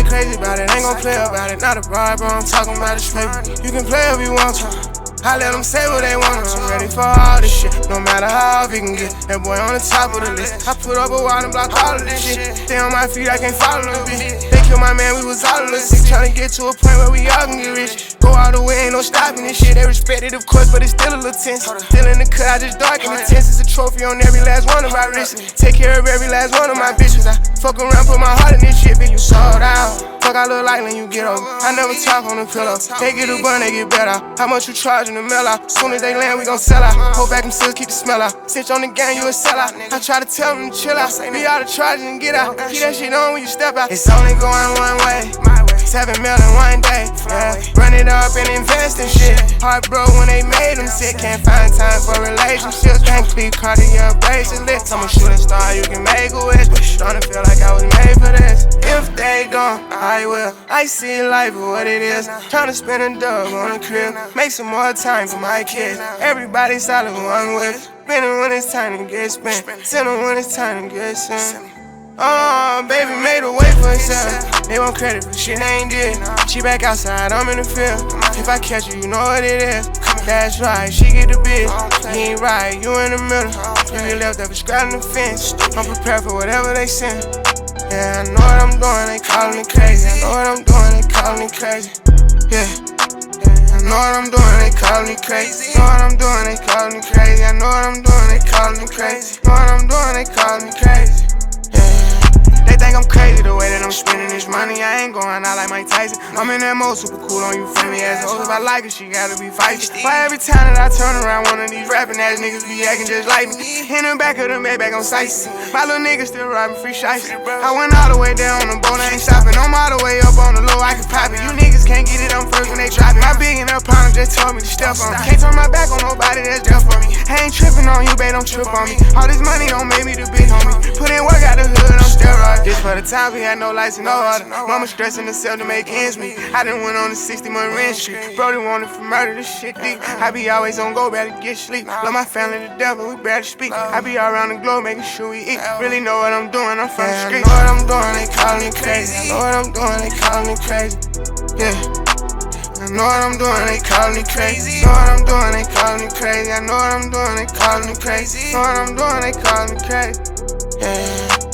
they crazy about it, ain't gon' play about it. Not a bribe, bro, I'm talking about this paper. You can play if you want to. I let them say what they want, I'm ready for all this shit. No matter how off you can get, that boy on the top of the list. I put up a wall and block all of this shit. Stay on my feet, I can't follow the bitch. They killed my man, we was all of the sick. Tryna get to a point where we all can get rich. Go all the way, ain't no stopping this shit. They respect it, of course, but it's still a little tense. Still in the cut, I just darken the tense. It's a trophy on every last one of my wrists. Take care of every last one of my bitches. I fuck around, put my heart in this shit, bitch, you sold out. Fuck, I look like when you get over. I never talk on the pillow. They get a bun, they get better. How much you charging the mill out? Soon as they land, we gon' sell out. Hold back them seals, keep the smell out. Stitch on the gang, you a sellout. I try to tell them to chill out. Be out of charging and get out. Keep that shit on when you step out. It's only going one way. 7 mil in one day. Yeah. Run it up and invest in shit. Heart broke when they made them sick. Can't find time for relationships. Can't be Cartier bracelets. I'm a shooting star, you can make a wish. Starting to feel like I was made for this. If they gone, I will. I see life for what it is. Tryna spend a dub on a crib. Make some more time for my kids. Everybody solid one with. Spend it when it's time to get spent. Send it when it's time to get sent. Oh, baby made a way for herself. They want credit for shit they ain't did. She back outside, I'm in the field. If I catch her, you know what it is. That's right, she get the bitch. He ain't right, you in the middle. You get left up scratching the fence. I'm prepared for whatever they send. Yeah, I know what I'm doing, they calling me crazy. I know what I'm doing, they calling me crazy. Yeah, I know what I'm doing, they calling me crazy. Know what I'm doing, they calling me crazy. I know what I'm doing, they calling me crazy. Know what I'm doing, they calling me crazy. They think I'm crazy the way that I'm spending this money. I ain't going out like Mike Tyson. I'm in that mode, super cool on you friendly assholes. If I like her, she gotta be feisty. Why every time that I turn around, one of these rapping ass niggas be acting just like me? In the back of the Maybach on sightseeing. My little nigga still robbing free shiesty. I went all the way down on the boat, I ain't stopping. I'm all the way up on the low, I can pop it. You niggas can't get it on first when they drop it. My big and up partner just told me to step on me. Can't turn my back on nobody that's deaf for me. I ain't tripping on you, babe, don't trip on me. All this money don't make me the big homie. Put in work out the hood, I'm steroids. This for the time we had no lights and no water. Mama stressing herself to make ends meet. I done went on the 60-month rent street. Brody wanted for murder, this shit deep. I be always on go, better get sleep. Love my family to death, but we barely speak. I be all around the globe making sure we eat. Really know what I'm doing, I'm from the street. I know what I'm doing, they calling me crazy. I know what I'm doing, they calling me crazy. Yeah. I know what I'm doing, they calling me crazy. Know what I'm doing, they calling me crazy. I know what I'm doing, they calling me crazy. Know what I'm doing, they calling me crazy. Yeah.